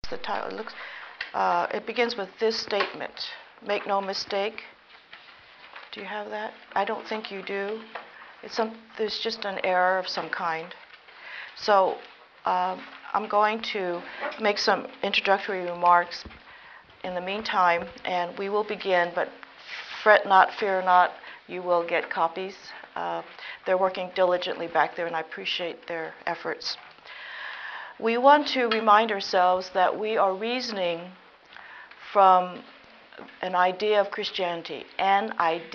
the title? It looks. It begins with this statement: "Make no mistake." Do you have that? I don't think you do. There's just an error of some kind. So I'm going to make some introductory remarks in the meantime, and we will begin, but fret not, fear not, you will get copies. They're working diligently back there, and I appreciate their efforts. We want to remind ourselves that we are reasoning from an idea of Christianity, and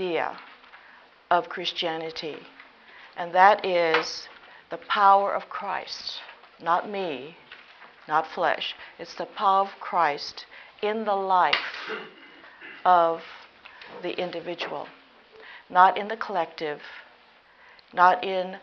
that is the power of Christ, not me, not flesh. It's the power of Christ in the life of the individual, not in the collective, not in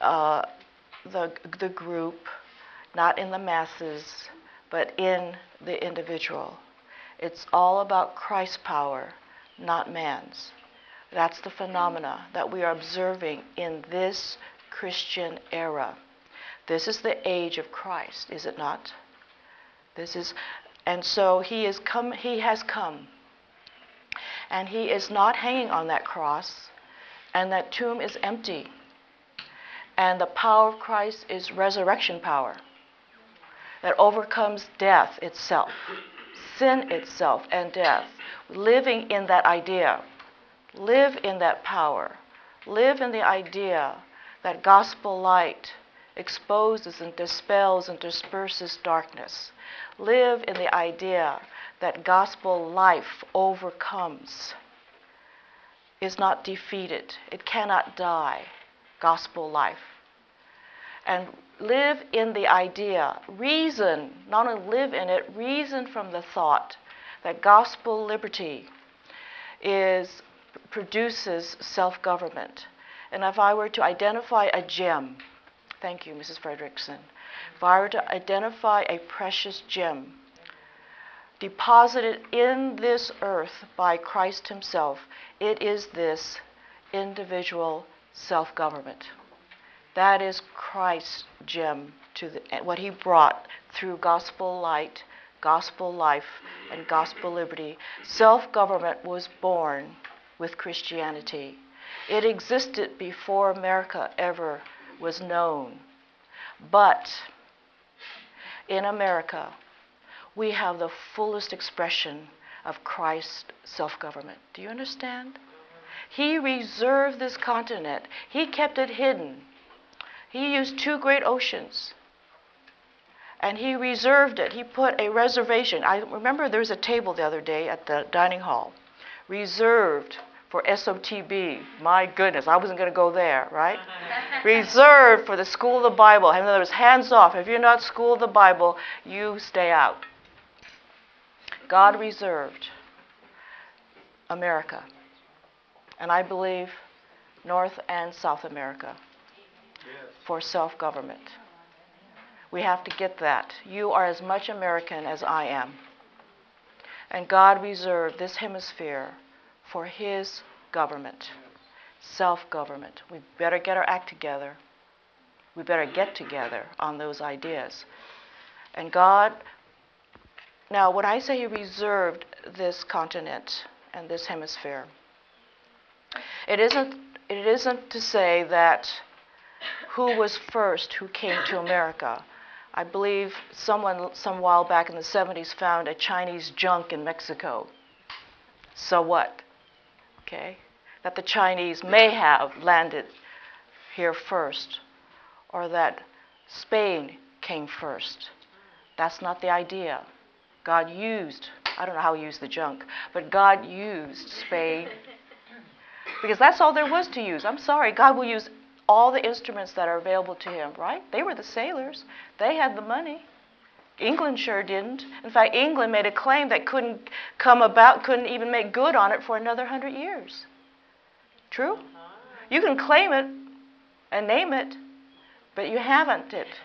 the group, not in the masses, but in the individual. It's all about Christ's power, not man's. That's the phenomena that we are observing in this Christian era. This is the age of Christ, is it not? And so he has come, and he is not hanging on that cross, and that tomb is empty. And the power of Christ is resurrection power that overcomes death itself, sin itself and death. Living in that idea, live in that power, live in the idea that gospel light exposes and dispels and disperses darkness. Live in the idea that gospel life overcomes, is not defeated. It cannot die, gospel life. And live in the idea, reason, not only live in it, reason from the thought that gospel liberty produces self-government. And if I were to identify a gem, thank you, Mrs. Fredrickson, if I were to identify a precious gem deposited in this earth by Christ himself, it is this individual self-government. That is Christ's gem to what he brought through gospel light, gospel life, and gospel liberty. Self-government was born with Christianity. It existed before America ever was known. But in America, we have the fullest expression of Christ's self-government. Do you understand? He reserved this continent. He kept it hidden. He used two great oceans, and he reserved it. He put a reservation. I remember there was a table the other day at the dining hall, reserved for SOTB. My goodness, I wasn't going to go there, right? Reserved for the School of the Bible. In other words, hands off. If you're not School of the Bible, you stay out. God reserved America, and I believe North and South America, for self-government. We have to get that. You are as much American as I am. And God reserved this hemisphere for his government, self-government. We better get our act together. We better get together on those ideas. And God, now when I say he reserved this continent and this hemisphere, it isn't to say that who was first who came to America. I believe someone some while back in the 70s found a Chinese junk in Mexico. So what? Okay? That the Chinese may have landed here first, or that Spain came first. That's not the idea. God used, I don't know how he used the junk, but God used Spain, because that's all there was to use. I'm sorry, God will use all the instruments that are available to him, right? They were the sailors. They had the money. England sure didn't. In fact, England made a claim that couldn't even make good on it for another 100 years. True? You can claim it and name it, but you haven't it.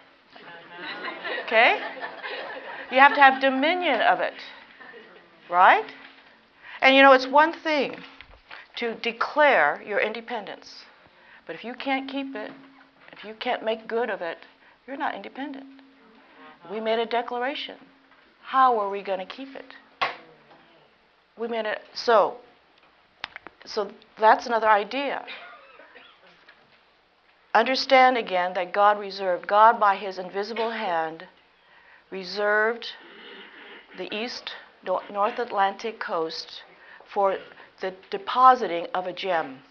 Okay? You have to have dominion of it, right? And you know, it's one thing to declare your independence. But if you can't keep it, if you can't make good of it, you're not independent. We made a declaration. how are we going to keep it? We made it so that's another idea. Understand again that God by his invisible hand reserved the East North Atlantic coast for the depositing of a gem.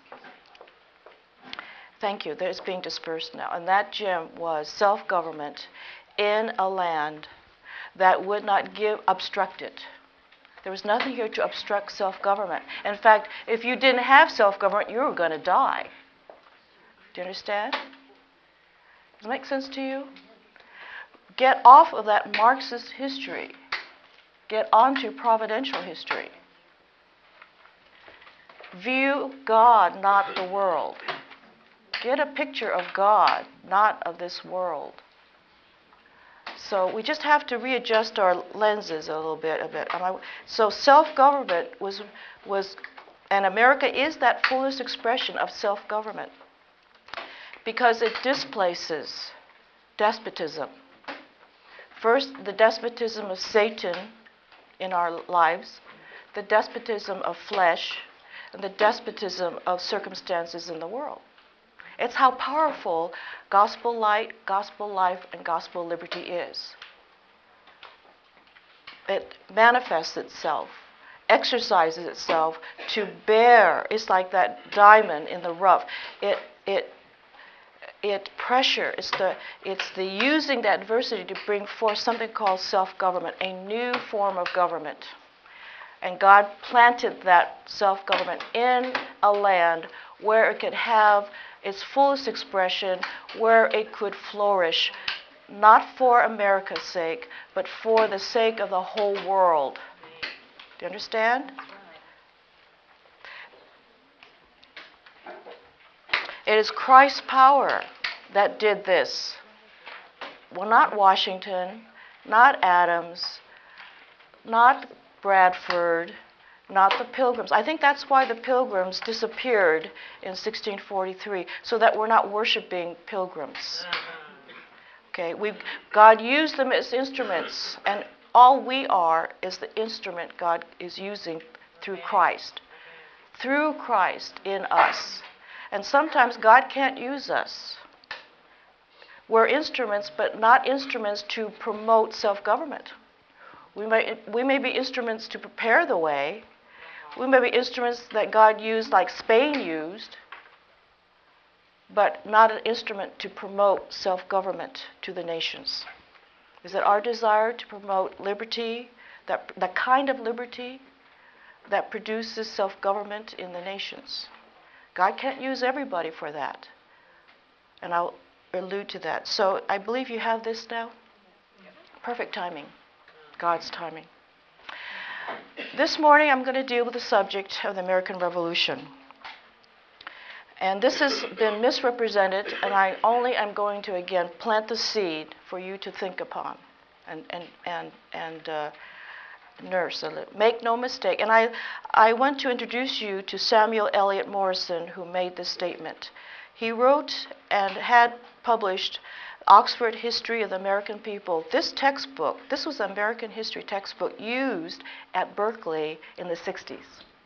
Thank you. It's being dispersed now. And that gem was self-government in a land that would not obstruct it. There was nothing here to obstruct self-government. In fact, if you didn't have self-government, you were going to die. Do you understand? Does it make sense to you? Get off of that Marxist history. Get onto providential history. View God, not the world. Get a picture of God, not of this world. So we just have to readjust our lenses a little bit. So self-government was, and America is that fullest expression of self-government because it displaces despotism. First, the despotism of Satan in our lives, the despotism of flesh, and the despotism of circumstances in the world. It's how powerful gospel light, gospel life, and gospel liberty is. It manifests itself, exercises itself to bear. It's like that diamond in the rough. It pressure. It's the using the adversity to bring forth something called self-government, a new form of government. And God planted that self-government in a land where it could have its fullest expression, where it could flourish, not for America's sake, but for the sake of the whole world. Do you understand? It is Christ's power that did this. Well, not Washington, not Adams, not Bradford, not the Pilgrims. I think that's why the Pilgrims disappeared in 1643, so that we're not worshiping pilgrims. Okay, God used them as instruments, and all we are is the instrument God is using through Christ. Through Christ in us. And sometimes God can't use us. We're instruments, but not instruments to promote self-government. We may be instruments to prepare the way. We may be instruments that God used like Spain used, but not an instrument to promote self-government to the nations. Is it our desire to promote liberty, the kind of liberty that produces self-government in the nations? God can't use everybody for that. And I'll allude to that. So I believe you have this now. Perfect timing. God's timing. This morning I'm going to deal with the subject of the American Revolution. And this has been misrepresented, and I only am going to again plant the seed for you to think upon and nurse. Make no mistake. And I want to introduce you to Samuel Eliot Morison, who made this statement. He wrote and had published Oxford History of the American People. This textbook, this was an American history textbook used at Berkeley in the 60s.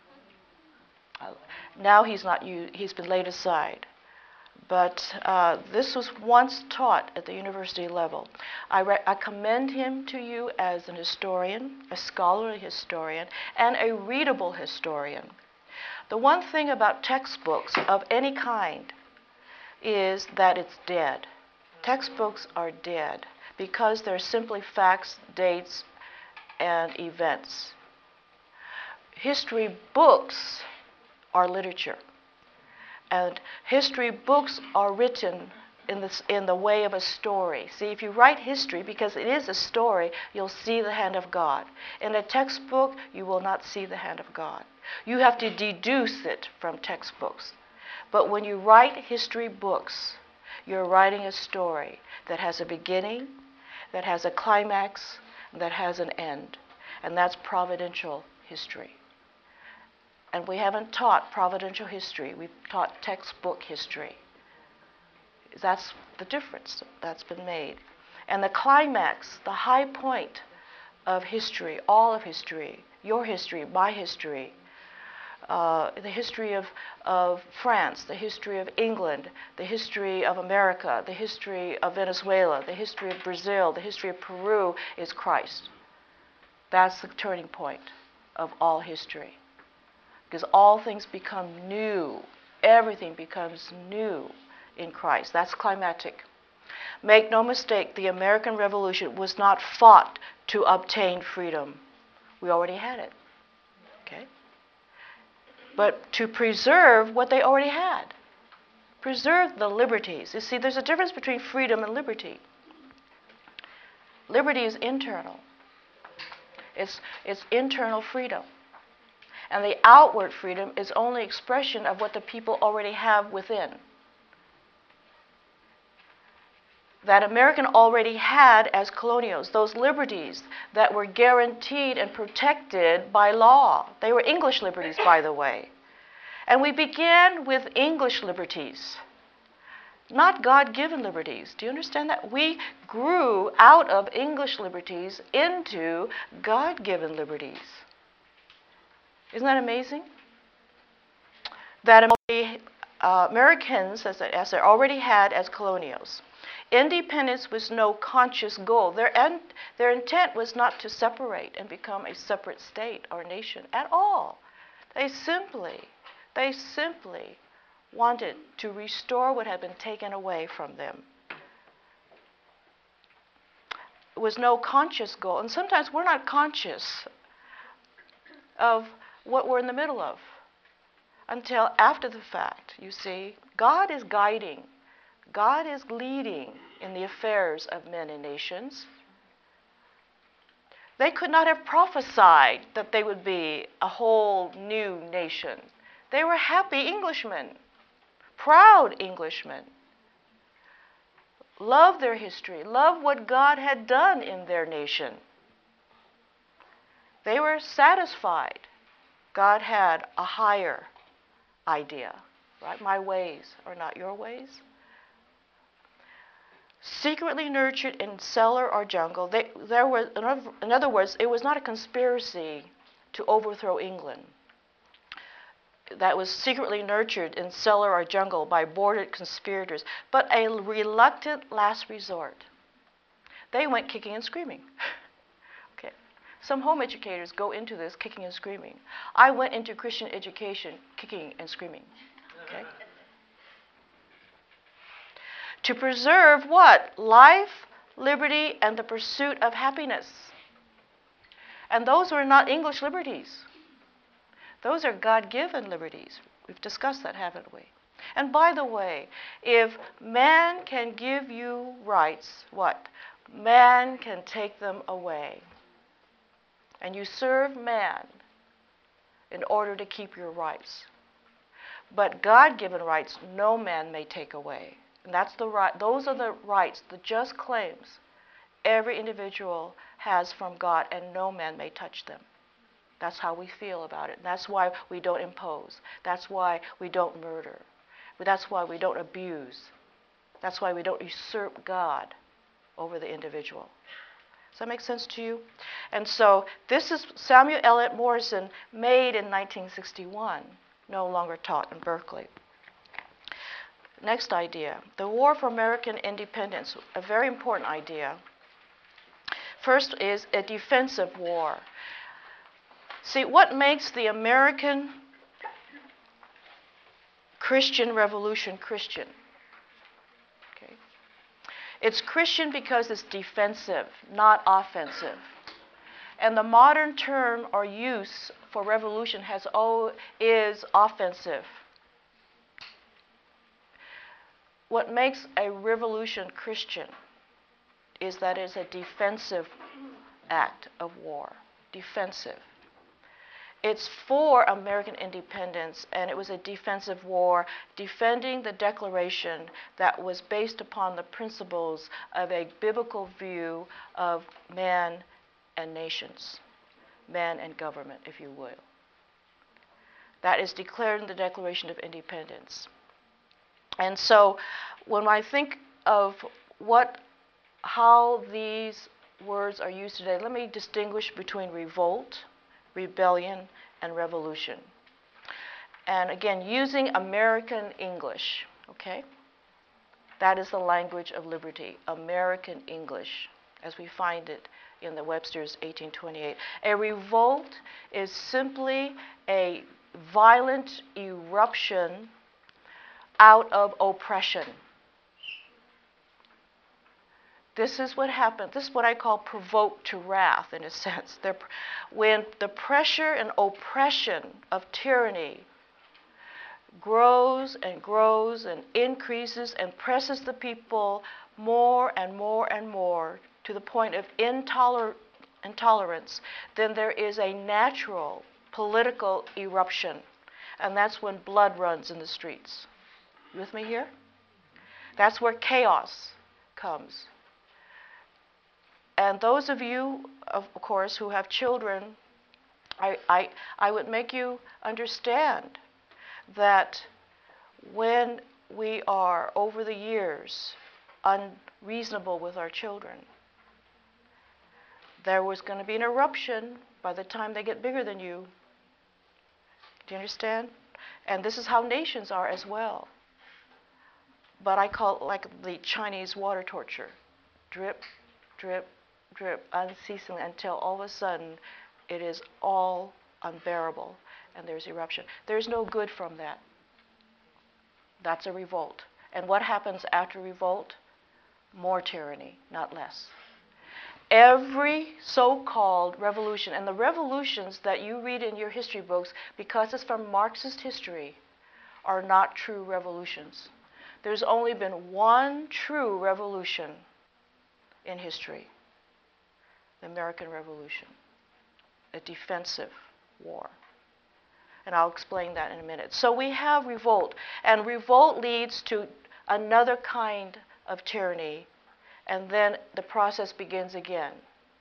Now he's not used, he's been laid aside. But this was once taught at the university level. I commend him to you as an historian, a scholarly historian, and a readable historian. The one thing about textbooks of any kind is that it's dead. Textbooks are dead because they're simply facts, dates, and events. History books are literature. And history books are written in the way of a story. See, if you write history, because it is a story, you'll see the hand of God. In a textbook, you will not see the hand of God. You have to deduce it from textbooks. But when you write history books, you're writing a story that has a beginning, that has a climax, and that has an end. And that's providential history. And we haven't taught providential history. We've taught textbook history. That's the difference that's been made. And the climax, the high point of history, all of history, your history, my history, the history of France, the history of England, the history of America, the history of Venezuela, the history of Brazil, the history of Peru is Christ. That's the turning point of all history. Because all things become new. Everything becomes new in Christ. That's climactic. Make no mistake, the American Revolution was not fought to obtain freedom. We already had it. Okay? But to preserve what they already had. Preserve the liberties. You see, there's a difference between freedom and liberty. Liberty is internal. It's internal freedom. And the outward freedom is only expression of what the people already have within. That American already had as colonials, those liberties that were guaranteed and protected by law. They were English liberties, by the way. And we began with English liberties, not God-given liberties. Do you understand that? We grew out of English liberties into God-given liberties. Isn't that amazing? That Americans, as they already had as colonials, independence was no conscious goal. Their intent was not to separate and become a separate state or nation at all. They simply wanted to restore what had been taken away from them. It was no conscious goal. And sometimes we're not conscious of what we're in the middle of until after the fact. You see, God is guiding. God is leading in the affairs of men and nations. They could not have prophesied that they would be a whole new nation. They were happy Englishmen, proud Englishmen, loved their history, loved what God had done in their nation. They were satisfied. God had a higher idea, right? My ways are not your ways. Secretly nurtured in cellar or jungle, in other words, it was not a conspiracy to overthrow England. That was secretly nurtured in cellar or jungle by boarded conspirators, but a reluctant last resort. They went kicking and screaming. Okay. Some home educators go into this kicking and screaming. I went into Christian education kicking and screaming. Okay. To preserve what? Life, liberty, and the pursuit of happiness. And those were not English liberties. Those are God-given liberties. We've discussed that, haven't we? And by the way, if man can give you rights, what? Man can take them away. And you serve man in order to keep your rights. But God-given rights, no man may take away. And that's the right. Those are the rights, the just claims every individual has from God, and no man may touch them. That's how we feel about it. That's why we don't impose. That's why we don't murder. That's why we don't abuse. That's why we don't usurp God over the individual. Does that make sense to you? And so this is Samuel Eliot Morison, made in 1961, no longer taught in Berkeley. Next idea, the War for American Independence, a very important idea. First is a defensive war. See, what makes the American Christian Revolution Christian? Okay. It's Christian because it's defensive, not offensive. And the modern term or use for revolution is offensive. What makes a revolution Christian is that it's a defensive act of war. Defensive. It's for American independence, and it was a defensive war, defending the Declaration that was based upon the principles of a biblical view of man and nations, man and government, if you will. That is declared in the Declaration of Independence. And so when I think of how these words are used today. Let me distinguish between revolt, rebellion, and revolution. And again, using American English, okay? That is the language of liberty, American English, as we find it in the Webster's 1828. A revolt is simply a violent eruption out of oppression. This is what happens. This is what I call provoked to wrath, in a sense. When the pressure and oppression of tyranny grows and increases and presses the people more and more and more to the point of intolerance, then there is a natural political eruption. And that's when blood runs in the streets. You with me here? That's where chaos comes. And those of you, of course, who have children, I would make you understand that when we are, over the years, unreasonable with our children, there was going to be an eruption by the time they get bigger than you. Do you understand? And this is how nations are as well. But I call it like the Chinese water torture. Drip, drip, drip, unceasingly, until all of a sudden it is all unbearable and there's eruption. There's no good from that. That's a revolt. And what happens after revolt? More tyranny, not less. Every so-called revolution, and the revolutions that you read in your history books, because it's from Marxist history, are not true revolutions. There's only been one true revolution in history, the American Revolution, a defensive war. And I'll explain that in a minute. So we have revolt, and revolt leads to another kind of tyranny, and then the process begins again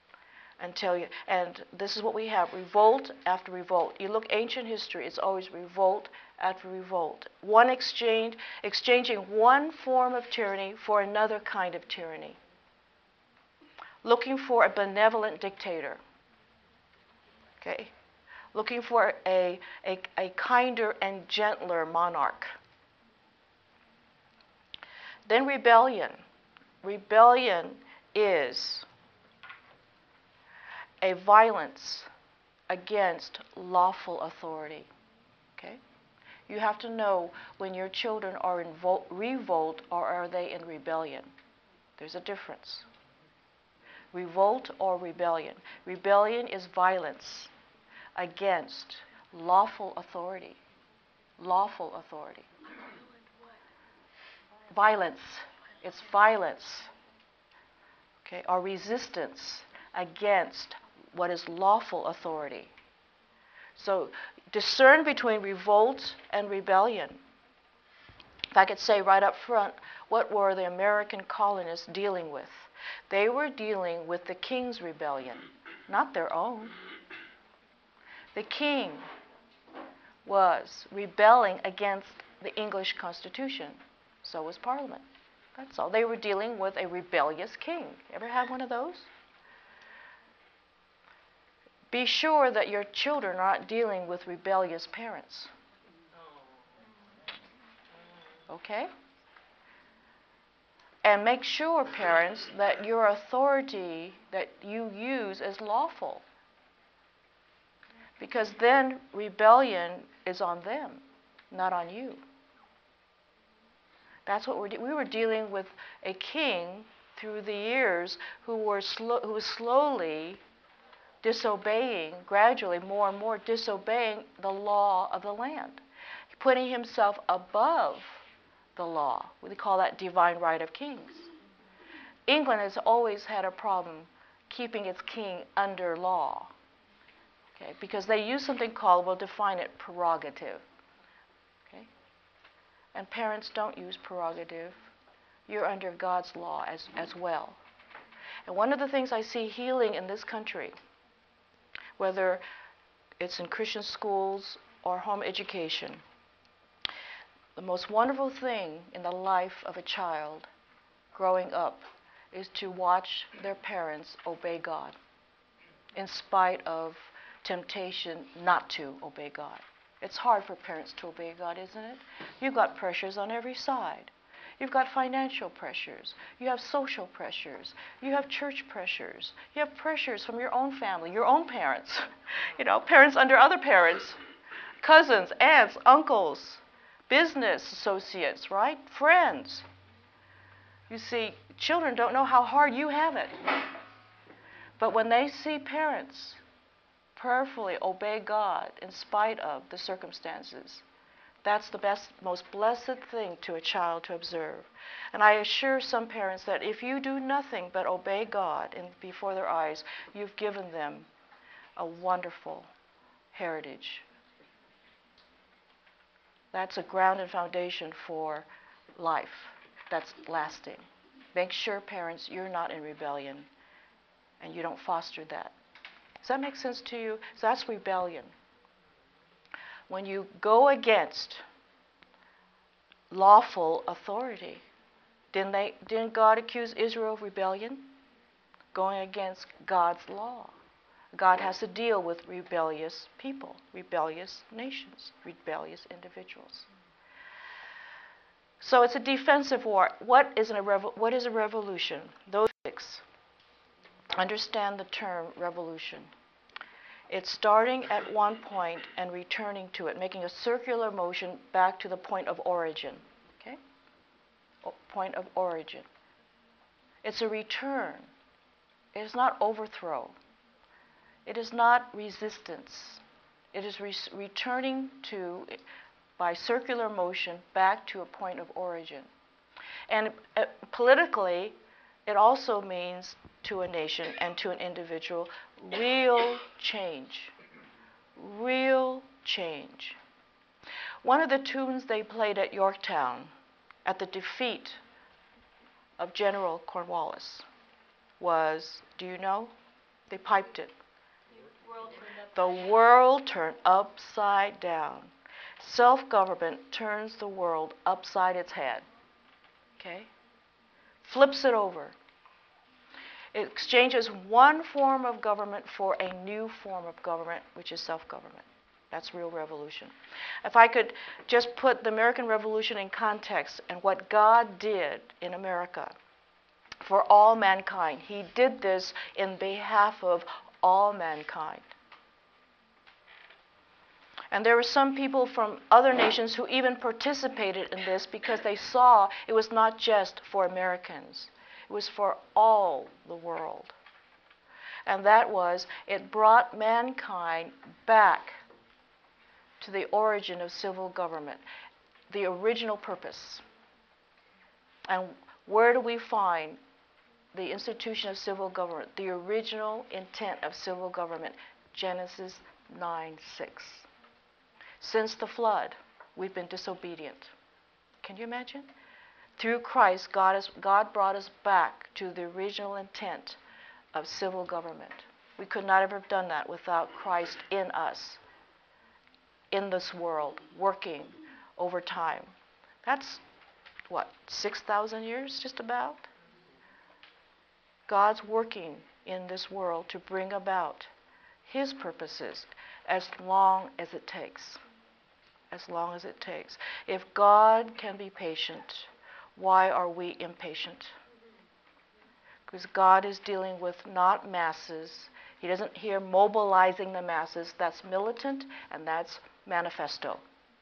and this is what we have, revolt after revolt. You look ancient history, it's always revolt after revolt. Exchanging one form of tyranny for another kind of tyranny. Looking for a benevolent dictator. Okay? Looking for a kinder and gentler monarch. Then rebellion. Rebellion is a violence against lawful authority. Okay? You have to know when your children are in revolt or are they in rebellion. There's a difference. Revolt or rebellion. Rebellion is violence against lawful authority. Lawful authority. Violence. It's violence. Okay, or resistance against what is lawful authority. So discern between revolt and rebellion. If I could say right up front, what were the American colonists dealing with? They were dealing with the king's rebellion, not their own. The king was rebelling against the English Constitution. So was Parliament. That's all. They were dealing with a rebellious king. Ever had one of those? Be sure that your children are not dealing with rebellious parents. Okay? And make sure, parents, that your authority that you use is lawful. Because then rebellion is on them, not on you. That's what we were dealing with a king through the years who was slowly disobeying, gradually more and more disobeying the law of the land, putting himself above the law. We call that divine right of kings. England has always had a problem keeping its king under law, okay, because they use something called, we'll define it, prerogative. Okay? And parents don't use prerogative. You're under God's law as well. And one of the things I see healing in this country, whether it's in Christian schools or home education, the most wonderful thing in the life of a child growing up is to watch their parents obey God in spite of temptation not to obey God. It's hard for parents to obey God, isn't it? You've got pressures on every side. You've got financial pressures. You have social pressures. You have church pressures. You have pressures from your own family, your own parents. Parents under other parents, cousins, aunts, uncles, business associates, right? Friends. You see, children don't know how hard you have it. But when they see parents prayerfully obey God in spite of the circumstances, that's the best, most blessed thing to a child to observe. And I assure some parents that if you do nothing but obey God before their eyes, you've given them a wonderful heritage. That's a ground and foundation for life that's lasting. Make sure, parents, you're not in rebellion and you don't foster that. Does that make sense to you? So that's rebellion. When you go against lawful authority, didn't God accuse Israel of rebellion? Going against God's law. God has to deal with rebellious people, rebellious nations, rebellious individuals. So it's a defensive war. What is a revolution? Those six understand the term revolution. It's starting at one point and returning to it, making a circular motion back to the point of origin. Okay? Point of origin. It's a return. It is not overthrow. It is not resistance. It is returning to, by circular motion, back to a point of origin. And politically, it also means to a nation and to an individual, real change. Real change. One of the tunes they played at Yorktown at the defeat of General Cornwallis was, do you know? They piped it. The world turned upside down. Self-government turns the world upside its head. Okay? Flips it over. It exchanges one form of government for a new form of government, which is self-government. That's real revolution. If I could just put the American Revolution in context and what God did in America for all mankind, He did this in behalf of all mankind. And there were some people from other nations who even participated in this because they saw it was not just for Americans. It was for all the world. And that was, it brought mankind back to the origin of civil government, the original purpose. And where do we find the institution of civil government, the original intent of civil government? Genesis 9:6. Since the flood, we've been disobedient. Can you imagine? Through Christ, God brought us back to the original intent of civil government. We could not have done that without Christ in us, in this world, working over time. That's, 6,000 years, just about? God's working in this world to bring about His purposes as long as it takes. As long as it takes. If God can be patient, why are we impatient? Because God is dealing with not masses. He doesn't hear mobilizing the masses. That's militant and that's manifesto.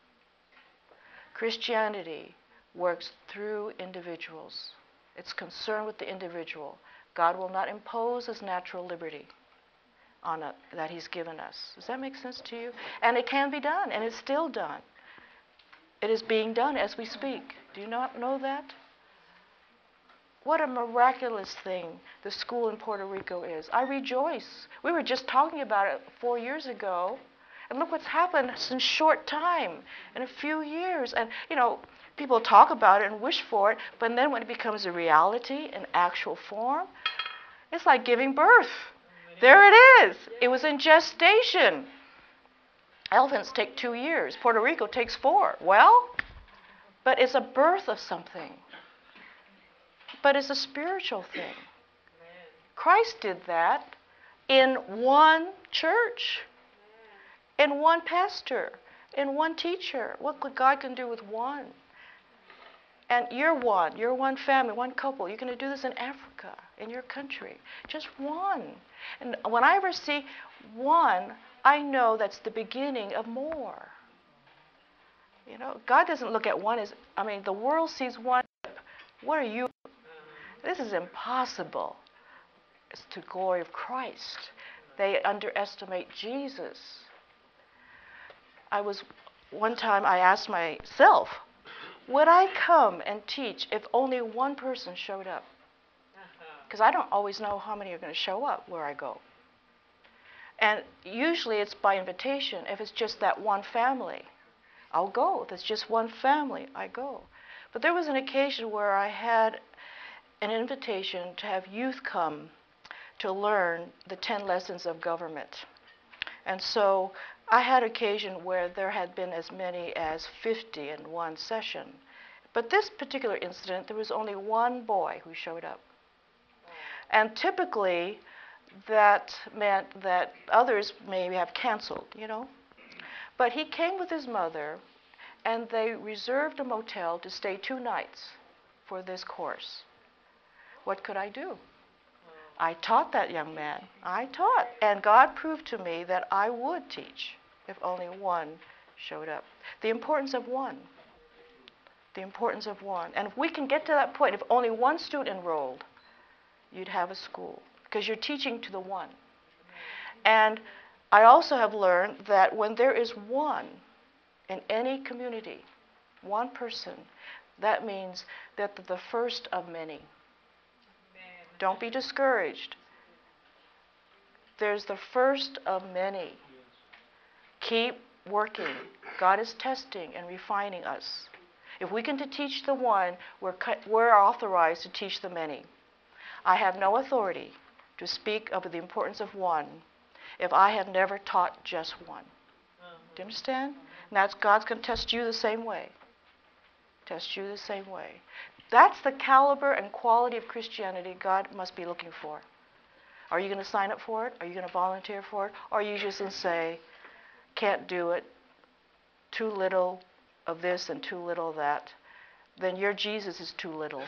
Christianity works through individuals. It's concerned with the individual. God will not impose His natural liberty on that He's given us. Does that make sense to you? And it can be done, and it's still done. It is being done as we speak. Do you not know that? What a miraculous thing the school in Puerto Rico is. I rejoice. We were just talking about it 4 years ago, and look what's happened in a short time, in a few years. And, people talk about it and wish for it, but then when it becomes a reality in actual form, it's like giving birth. There it is. It was in gestation. Elephants take 2 years. Puerto Rico takes 4. Well, but it's a birth of something. but it's a spiritual thing. Christ did that in one church, in one pastor, in one teacher. What God can do with one? And you're one family, one couple. You're going to do this in Africa, in your country. Just one. And when I ever see one, I know that's the beginning of more. You know, God doesn't look at one as, the world sees one. What are you? This is impossible. It's to the glory of Christ. They underestimate Jesus. One time I asked myself, would I come and teach if only one person showed up? Because I don't always know how many are going to show up where I go. And usually it's by invitation. If it's just that one family, I'll go. If it's just one family, I go. But there was an occasion where I had an invitation to have youth come to learn the 10 lessons of government. And so I had occasion where there had been as many as 50 in one session. But this particular incident, there was only one boy who showed up. And typically, that meant that others may have canceled, you know. But he came with his mother, and they reserved a motel to stay 2 nights for this course. What could I do? I taught that young man. I taught. And God proved to me that I would teach if only one showed up. The importance of one. The importance of one. And if we can get to that point, if only one student enrolled, you'd have a school. Because you're teaching to the one. And I also have learned that when there is one in any community, one person, that means that they're the first of many. Don't be discouraged. There's the first of many. Keep working. God is testing and refining us. If we can teach the one, we're authorized to teach the many. I have no authority to speak of the importance of one if I have never taught just one. Do you understand? Now God's going to test you the same way. Test you the same way. That's the caliber and quality of Christianity God must be looking for. Are you going to sign up for it? Are you going to volunteer for it? Or are you just going to say, can't do it, too little of this and too little of that? Then your Jesus is too little.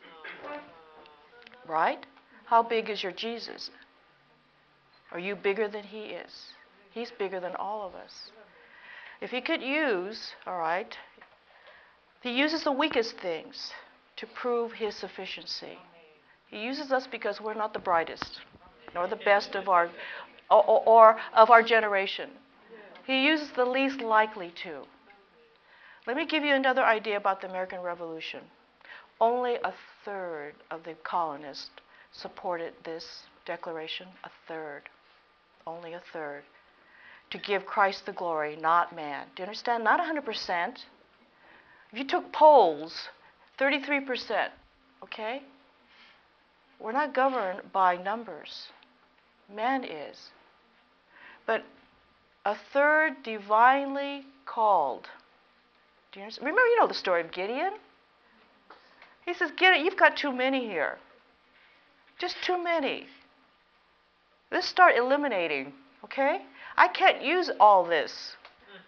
Right? How big is your Jesus? Are you bigger than he is? He's bigger than all of us. If he could use, all right, he uses the weakest things to prove his sufficiency. He uses us because we're not the brightest, nor the best of our, or of our generation. He uses the least likely to. Let me give you another idea about the American Revolution. Only 1/3 of the colonists supported this declaration. 1/3. Only 1/3. To give Christ the glory, not man. Do you understand? Not 100%. If you took polls, 33%, okay? We're not governed by numbers. Man is. But 1/3 divinely called. Do you understand? Remember, you know the story of Gideon? He says, Gideon, you've got too many here. Just too many. Let's start eliminating, okay? I can't use all this.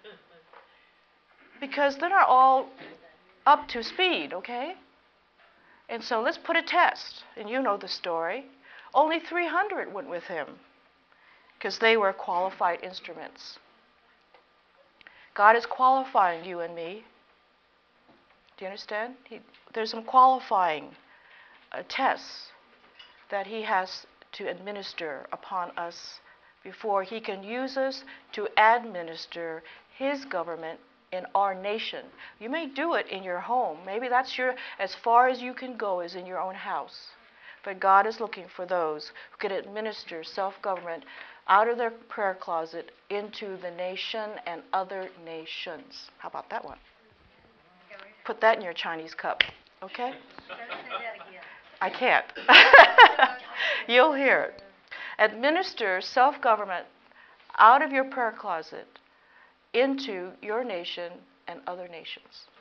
Because they're not all up to speed, okay? And so let's put a test. And you know the story. Only 300 went with him because they were qualified instruments. God is qualifying you and me. Do you understand? There's some qualifying tests that he has to administer upon us before he can use us to administer his government in our nation. You may do it in your home. Maybe that's as far as you can go is in your own house. But God is looking for those who can administer self-government out of their prayer closet into the nation and other nations. How about that one? Put that in your Chinese cup, okay? I can't. You'll hear it. Administer self-government out of your prayer closet into your nation and other nations.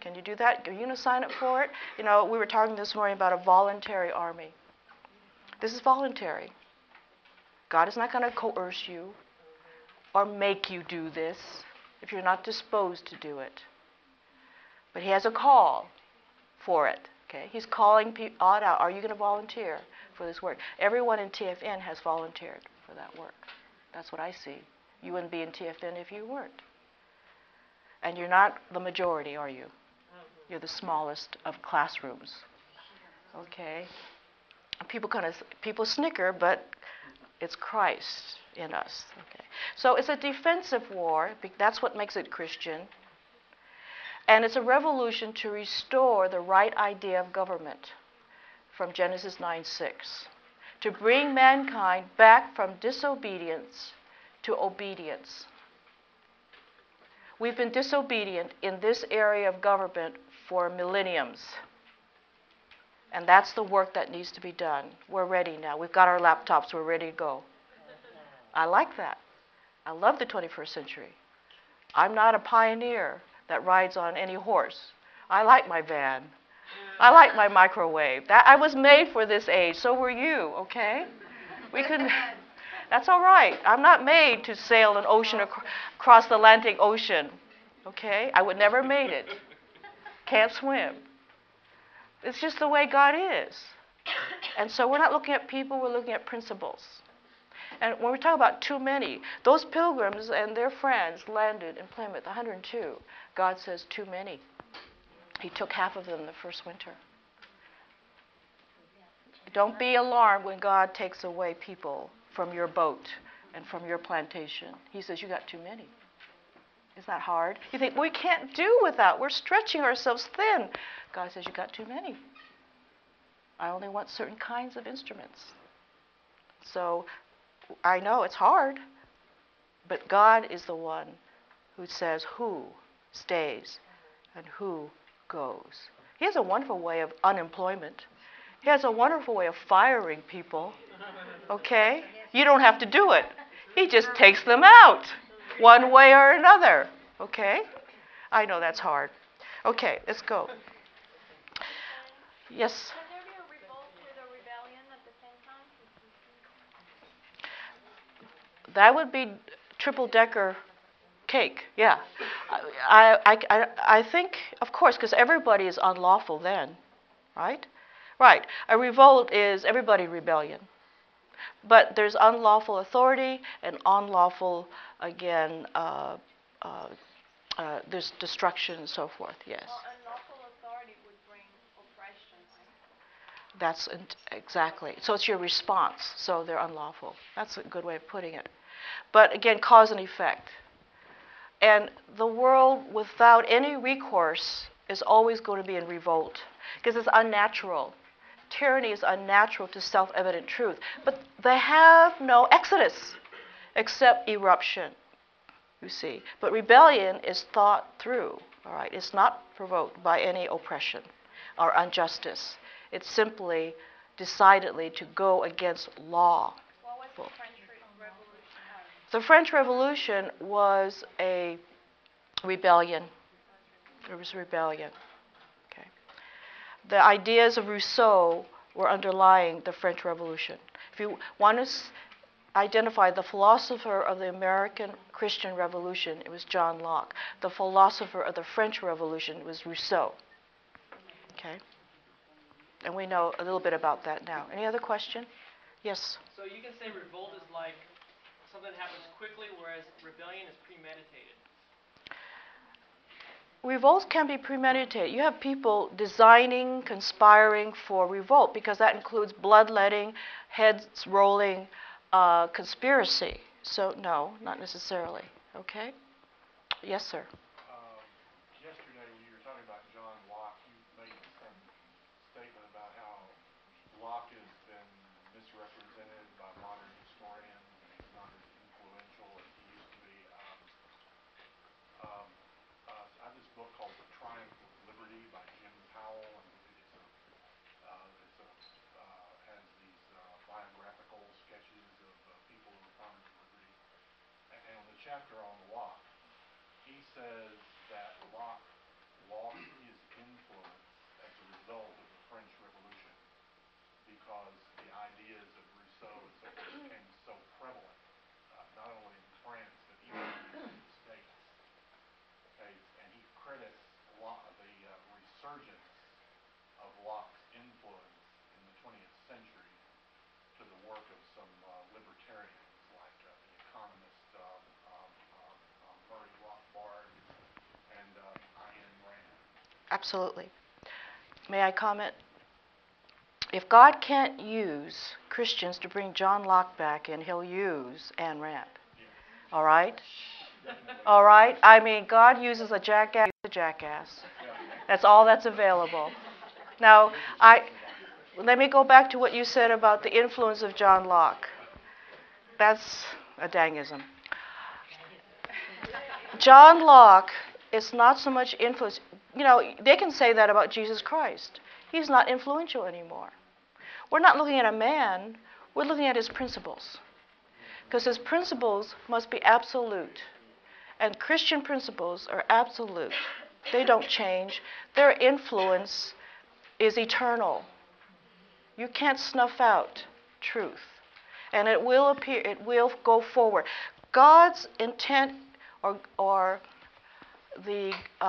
Can you do that? Are you going to sign up for it? You know, we were talking this morning about a voluntary army. This is voluntary. God is not going to coerce you or make you do this if you're not disposed to do it. But he has a call for it. Okay? He's calling people out. Are you going to volunteer for this work? Everyone in TFN has volunteered for that work. That's what I see. You wouldn't be in TFN if you weren't. And you're not the majority, are you? You're the smallest of classrooms. Okay? People snicker, but it's Christ in us. Okay. So it's a defensive war. That's what makes it Christian. And it's a revolution to restore the right idea of government from Genesis 9:6. To bring mankind back from disobedience to obedience. We've been disobedient in this area of government for millenniums. And that's the work that needs to be done. We're ready now. We've got our laptops. We're ready to go. I like that. I love the 21st century. I'm not a pioneer that rides on any horse. I like my van. I like my microwave. I was made for this age. So were you, okay? That's all right. I'm not made to sail an ocean across the Atlantic Ocean, okay? I would never have made it. Can't swim. It's just the way God is. And so we're not looking at people, we're looking at principles. And when we talk about too many, those pilgrims and their friends landed in Plymouth, 102. God says too many. He took half of them the first winter. Don't be alarmed when God takes away people from your boat and from your plantation. He says you got too many. It's not hard. You think, we can't do without. We're stretching ourselves thin. God says you got too many. I only want certain kinds of instruments. So I know it's hard, but God is the one who says who stays and who goes. He has a wonderful way of unemployment. He has a wonderful way of firing people. Okay? You don't have to do it. He just takes them out one way or another. Okay? I know that's hard. Okay, let's go. Yes? Can there be a revolt with a rebellion at the same time? That would be triple-decker cake, yeah. I think, of course, because everybody is unlawful then, right? Right. A revolt is everybody rebellion. But there's unlawful authority and unlawful, again, there's destruction and so forth, yes. Well, unlawful authority would bring oppression, right? That's exactly. So it's your response. So they're unlawful. That's a good way of putting it. But again, cause and effect. And the world without any recourse is always going to be in revolt because it's unnatural. Tyranny is unnatural to self-evident truth. But they have no exodus except eruption, you see. But rebellion is thought through, all right? It's not provoked by any oppression or injustice. It's simply decidedly to go against law. What was the French Revolution? The French Revolution was a rebellion. There was rebellion. Okay. The ideas of Rousseau were underlying the French Revolution. If you want to identify the philosopher of the American Christian Revolution, it was John Locke. The philosopher of the French Revolution was Rousseau. Okay? And we know a little bit about that now. Any other question? Yes? So you can say revolt is like something that happens quickly, whereas rebellion is premeditated. Revolts can be premeditated. You have people designing, conspiring for revolt because that includes bloodletting, heads rolling, conspiracy. So no, not necessarily. Okay? Yes, sir. Yesterday when you were talking about John Locke, you made some statement about how Locke has been misrepresented by modern historians and he's not as influential as he used to be. I have this book called The Triumph of Liberty by Jim Powell, and has these biographical sketches of people who were founders of liberty. And on the chapter on Locke, he says that Locke lost his result of the French Revolution, because the ideas of Rousseau and so forth became so prevalent, not only in France, but even in the United States. Okay, and he credits the resurgence of Locke's influence in the 20th century to the work of some libertarians like the economist Murray Rothbard and Ayn Rand. Absolutely. May I comment? If God can't use Christians to bring John Locke back in, he'll use Ayn Rand. All right? All right? I mean, God uses a jackass. That's all that's available. Now, let me go back to what you said about the influence of John Locke. That's a dangism. John Locke is not so much influence. You know, they can say that about Jesus Christ. He's not influential anymore. We're not looking at a man, we're looking at his principles. Because his principles must be absolute. And Christian principles are absolute. They don't change. Their influence is eternal. You can't snuff out truth. And it will appear, it will go forward. God's intent or the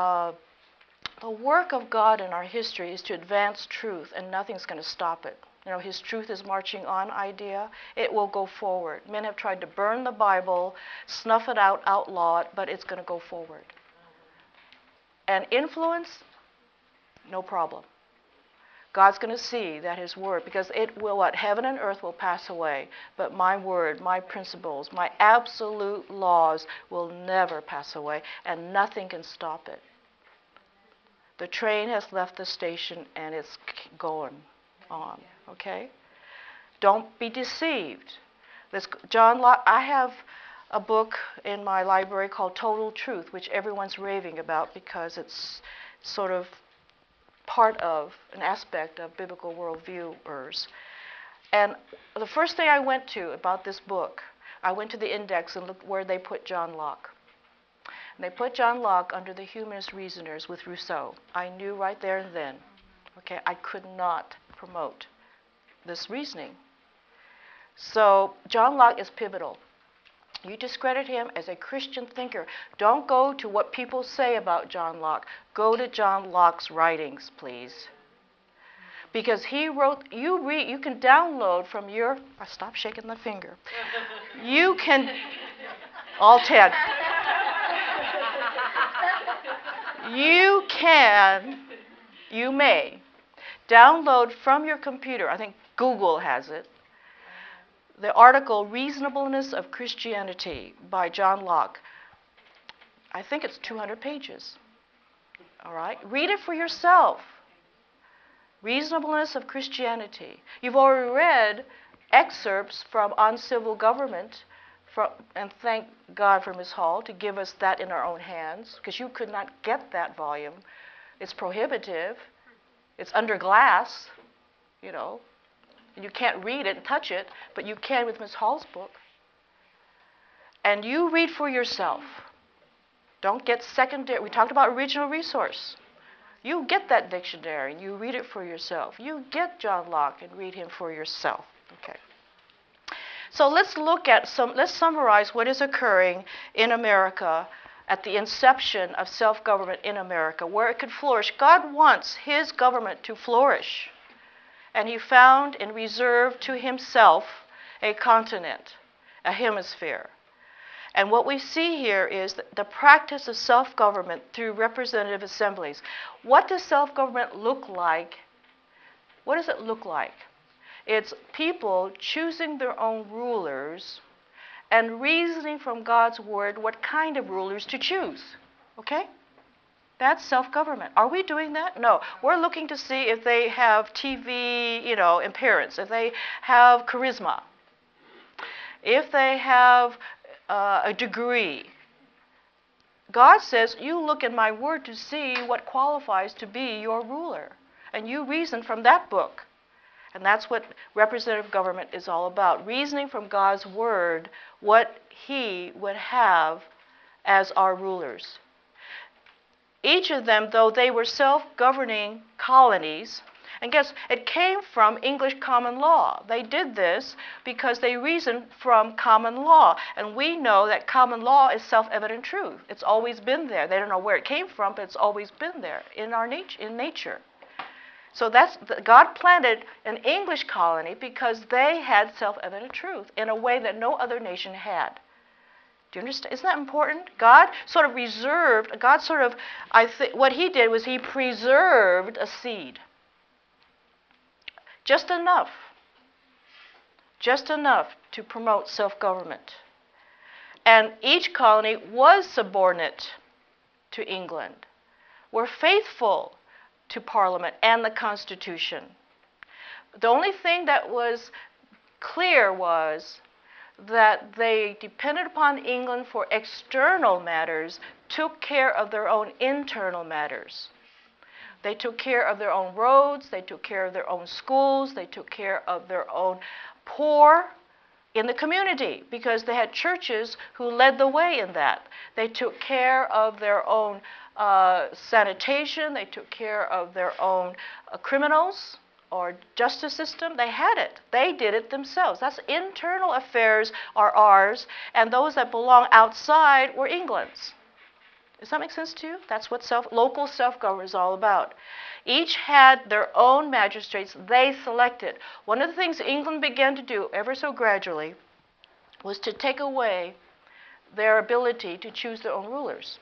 work of God in our history is to advance truth, and nothing's going to stop it. You know, his truth is marching on idea. It will go forward. Men have tried to burn the Bible, snuff it out, outlaw it, but it's going to go forward. And influence, no problem. God's going to see that his word, because it will, what? Heaven and earth will pass away, but my word, my principles, my absolute laws will never pass away, and nothing can stop it. The train has left the station and it's going on, okay? Don't be deceived. John Locke, I have a book in my library called Total Truth, which everyone's raving about because it's sort of part of an aspect of biblical worldviewers. And the first thing I went to about this book, I went to the index and looked where they put John Locke. And they put John Locke under the humanist reasoners with Rousseau. I knew right there and then, okay, I could not promote this reasoning. So John Locke is pivotal. You discredit him as a Christian thinker. Don't go to what people say about John Locke. Go to John Locke's writings, please. Because he wrote, you can download from your, stop shaking the finger. You can, all 10. You may download from your computer, I think Google has it, the article Reasonableness of Christianity by John Locke. I think it's 200 pages. All right? Read it for yourself. Reasonableness of Christianity. You've already read excerpts from On Civil Government, and thank God for Ms. Hall to give us that in our own hands, because you could not get that volume. It's prohibitive. It's under glass, you know. You can't read it and touch it, but you can with Ms. Hall's book. And you read for yourself. Don't get secondary. We talked about original resource. You get that dictionary and you read it for yourself. You get John Locke and read him for yourself. Okay. So let's summarize what is occurring in America at the inception of self-government in America, where it could flourish. God wants his government to flourish. And he found and reserved to himself a continent, a hemisphere. And what we see here is the practice of self-government through representative assemblies. What does self-government look like? What does it look like? It's people choosing their own rulers and reasoning from God's word what kind of rulers to choose. Okay? That's self-government. Are we doing that? No. We're looking to see if they have TV, appearance, if they have charisma, if they have a degree. God says, you look in my word to see what qualifies to be your ruler. And you reason from that book. And that's what representative government is all about. Reasoning from God's word what he would have as our rulers. each of them, though they were self-governing colonies, and guess, it came from English common law. They did this because they reasoned from common law. And we know that common law is self-evident truth. It's always been there. They don't know where it came from, but it's always been there in our nature. So God planted an English colony because they had self-evident truth in a way that no other nation had. Do you understand? Isn't that important? God sort of reserved, what he did was he preserved a seed. Just enough to promote self-government. And each colony was subordinate to England, were faithful to Parliament and the Constitution. The only thing that was clear was that they depended upon England for external matters, took care of their own internal matters. They took care of their own roads, they took care of their own schools, they took care of their own poor in the community because they had churches who led the way in that. They took care of their own sanitation, they took care of their own criminals or justice system. They had it. They did it themselves. That's internal affairs are ours, and those that belong outside were England's. Does that make sense to you? That's what local self-government is all about. Each had their own magistrates they selected. One of the things England began to do, ever so gradually, was to take away their ability to choose their own rulers.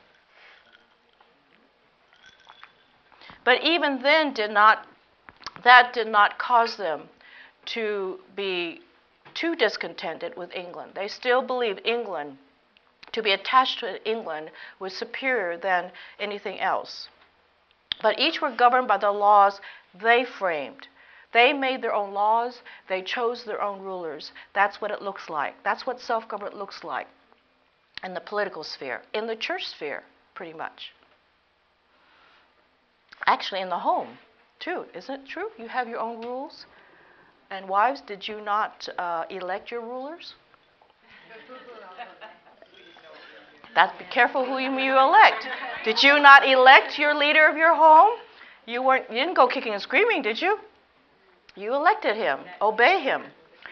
But even then, that did not cause them to be too discontented with England. They still believed England, to be attached to England, was superior than anything else. But each were governed by the laws they framed. They made their own laws. They chose their own rulers. That's what it looks like. That's what self-government looks like in the political sphere, in the church sphere, pretty much. Actually, in the home, too. Isn't it true? You have your own rules. And wives, did you not elect your rulers? Be careful who you elect. Did you not elect your leader of your home? You didn't go kicking and screaming, did you? You elected him. Obey him.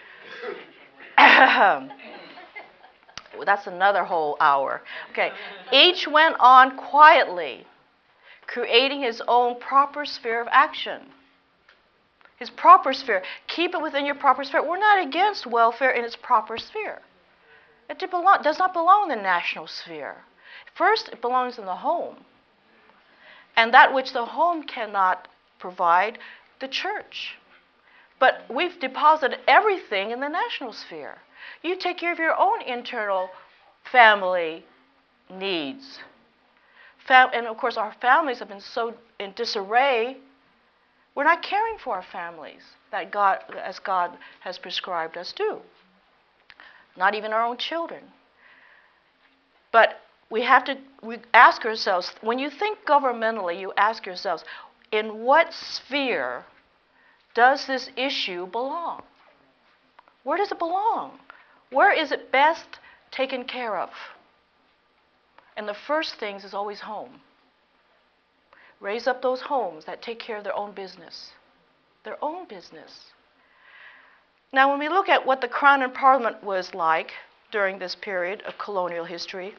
That's another whole hour. Okay. Each went on quietly, creating his own proper sphere of action. His proper sphere. Keep it within your proper sphere. We're not against welfare in its proper sphere. It does not belong in the national sphere. First, it belongs in the home. And that which the home cannot provide, the church. But we've deposited everything in the national sphere. You take care of your own internal family needs. And of course, our families have been so in disarray. We're not caring for our families as God has prescribed us to. Not even our own children. But we ask ourselves, when you think governmentally, you ask yourselves, in what sphere does this issue belong? Where does it belong? Where is it best taken care of? And the first things is always home. Raise up those homes that take care of their own business. Their own business. Now, when we look at what the Crown and Parliament was like during this period of colonial history,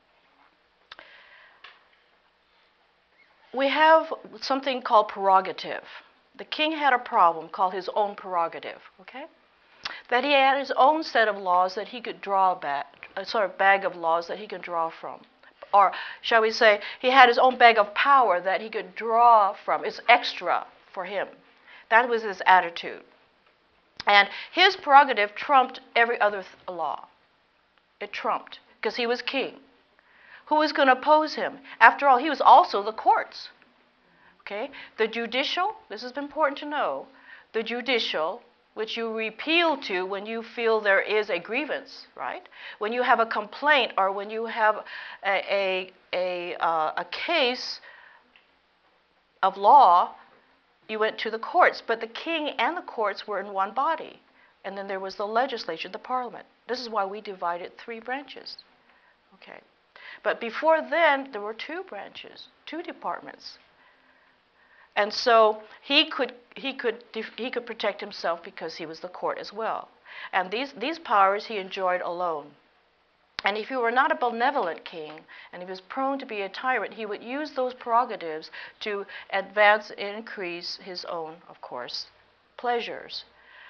we have something called prerogative. The king had a problem called his own prerogative, okay? That he had his own set of laws that he could draw back, a sort of bag of laws that he could draw from. Or, shall we say, he had his own bag of power that he could draw from. It's extra for him. That was his attitude. And his prerogative trumped every other law. It trumped, because he was king. Who was going to oppose him? After all, he was also the courts. Okay? The judicial, this is important to know, the judicial, which you appeal to when you feel there is a grievance, right? When you have a complaint or when you have a case of law, you went to the courts. But the king and the courts were in one body. And then there was the legislature, the parliament. This is why we divided 3 branches. Okay. But before then, there were two branches, two departments. And so he could protect himself because he was the court as well. And these powers he enjoyed alone. And if he were not a benevolent king, and he was prone to be a tyrant, he would use those prerogatives to advance and increase his own, of course, pleasures.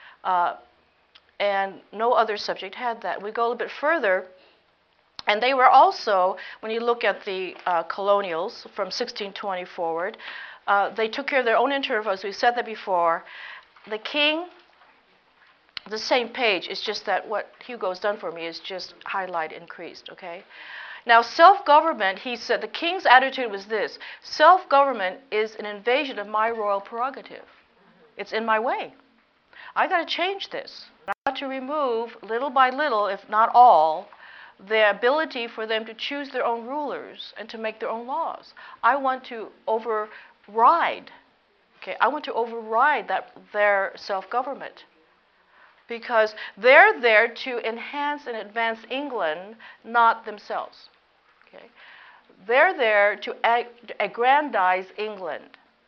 And no other subject had that. We go a little bit further, and they were also, when you look at the colonials from 1620 forward, they took care of their own internal affairs. We said that before. The king, the same page, it's just that what Hugo's done for me is just highlight increased, okay? Now, self-government, he said, the king's attitude was this: self-government is an invasion of my royal prerogative. It's in my way. I got to change this. I got to remove, little by little, if not all, the ability for them to choose their own rulers and to make their own laws. I want to override, okay, I want to override their self-government, because they're there to enhance and advance England, not themselves. Okay? They're there to aggrandize England.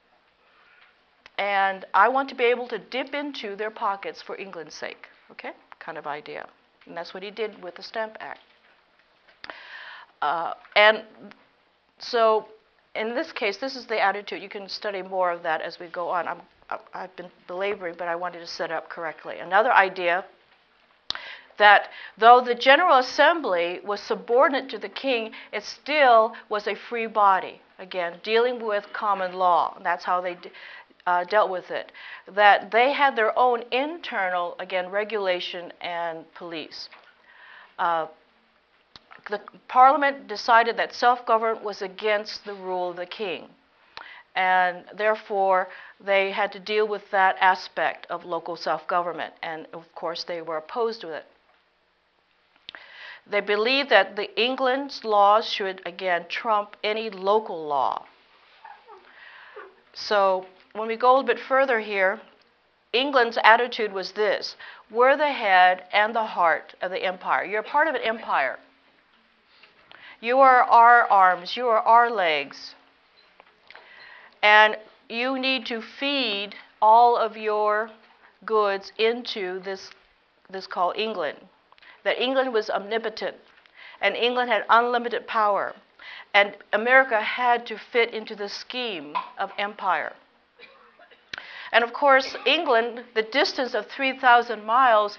And I want to be able to dip into their pockets for England's sake. Okay? Kind of idea. And that's what he did with the Stamp Act. And so in this case, this is the attitude. You can study more of that as we go on. I've been belaboring, but I wanted to set up correctly. Another idea, that though the General Assembly was subordinate to the king, it still was a free body. Again, dealing with common law. That's how they dealt with it. That they had their own internal, again, regulation and police. The Parliament decided that self-government was against the rule of the king. And therefore, they had to deal with that aspect of local self-government. And of course, they were opposed with it. They believed that England's laws should, again, trump any local law. So when we go a little bit further here, England's attitude was this: we're the head and the heart of the empire. You're part of an empire. You are our arms, you are our legs. And you need to feed all of your goods into this called England. That England was omnipotent, and England had unlimited power. And America had to fit into the scheme of empire. And of course, England, the distance of 3,000 miles,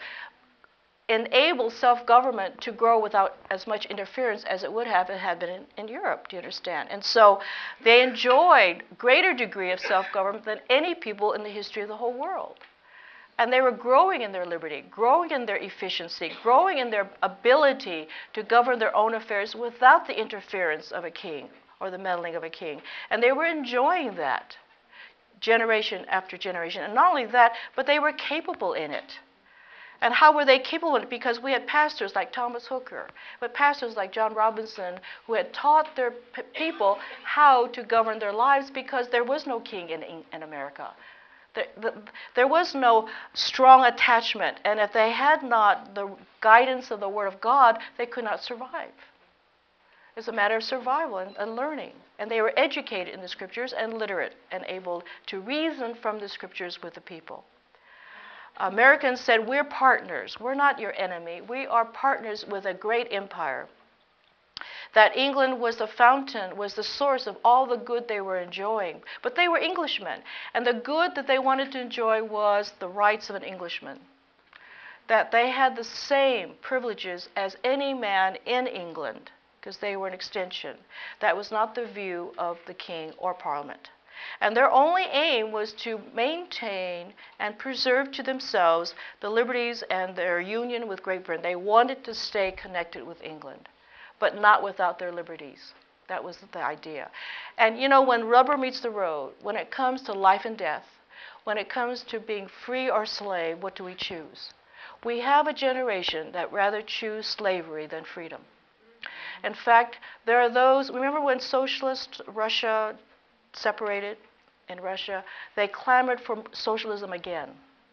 enabled self-government to grow without as much interference as it would have if it had been in Europe, do you understand? And so they enjoyed greater degree of self-government than any people in the history of the whole world. And they were growing in their liberty, growing in their efficiency, growing in their ability to govern their own affairs without the interference of a king or the meddling of a king. And they were enjoying that generation after generation. And not only that, but they were capable in it. And how were they capable of it? Because we had pastors like Thomas Hooker, but pastors like John Robinson, who had taught their people how to govern their lives, because there was no king in America. There was no strong attachment, and if they had not the guidance of the Word of God, they could not survive. It's a matter of survival and learning. And they were educated in the Scriptures and literate and able to reason from the Scriptures with the people. Americans said, we're partners. We're not your enemy. We are partners with a great empire. That England was the fountain, was the source of all the good they were enjoying. But they were Englishmen. And the good that they wanted to enjoy was the rights of an Englishman. That they had the same privileges as any man in England, because they were an extension. That was not the view of the king or Parliament. And their only aim was to maintain and preserve to themselves the liberties and their union with Great Britain. They wanted to stay connected with England, but not without their liberties. That was the idea. And you know, when rubber meets the road, when it comes to life and death, when it comes to being free or slave, what do we choose? We have a generation that rather choose slavery than freedom. In fact, there are those, remember when socialist Russia separated in Russia, they clamored for socialism again.